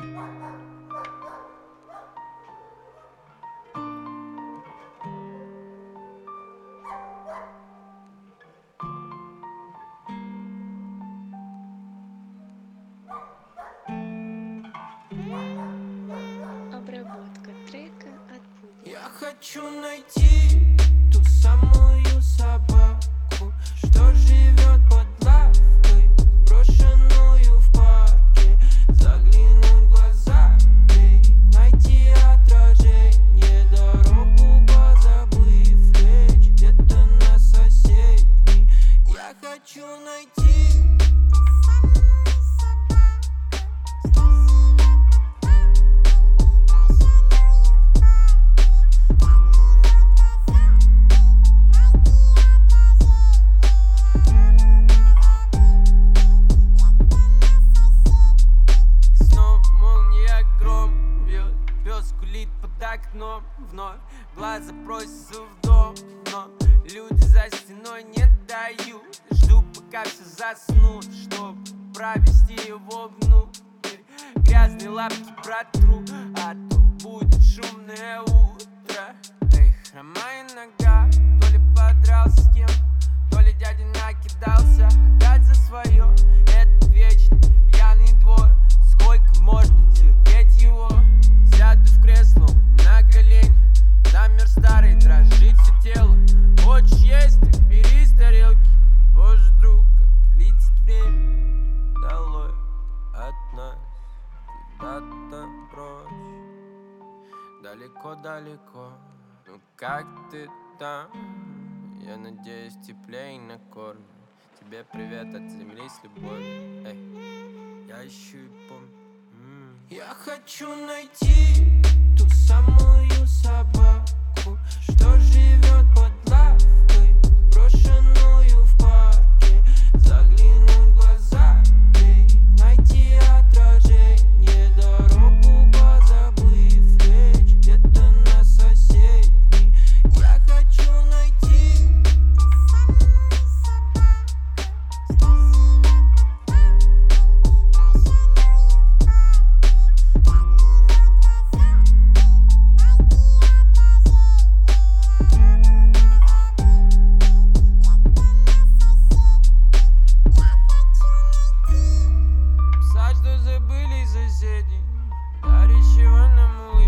Обработка трека от Пуди. Я хочу найти ту самую собаку, что живет под лавкой, брошенную в парке. Заглянуть в глаза ей, найти отражение, дорогу позабыв лечь где-то на соседней. Я хочу найти под окном вновь, глаза просятся в дом, но люди за стеной не дают. Жду, пока все заснут, чтобы провести его внутрь. Грязные лапки протру, а то будет шумное утро. Эй, хромая нога, то ли подрался с кем, то ли дядя накидался опять за свое. Этот вечный пьяный двор, сколько можно терпеть его? Сяду в кресло на колени, замер старый, дрожит все тело. Хочешь есть, так бери с тарелки. Боже, друг, как летит время долой от нас, куда-то прочь, далеко-далеко. Ну как ты там? Я надеюсь, теплее накормлю. Тебе привет от земли с любовью. Эй, я ищу и помню. Я хочу найти ту самую собаку, что живет под лавкой, брошенную в парке. Заглянуть в глаза ей, найти отражение, дорогу позабыв лечь где-то на соседней. Я хочу найти соседей, горячего нам улыбки.